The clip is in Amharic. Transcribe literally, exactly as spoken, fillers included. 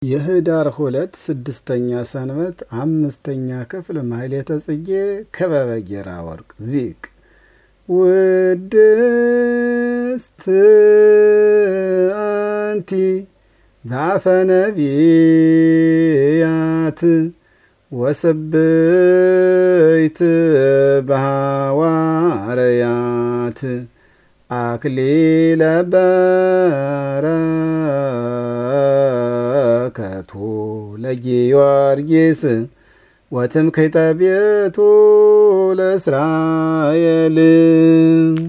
የህዳር ሁለት ስድስተኛ ሰንበት አምስተኛ ክፍል ማሕሌተ ጽጌ ከበበ ጌራ ወርቅ ዚቅ ውድስት አንቲ በአፈ ነቢያት ወሰበይት በሐዋርያት አክሊለ በረከቱ ለጊዮርጊስ ወትምክሕተ ቤቱ ለእስራኤል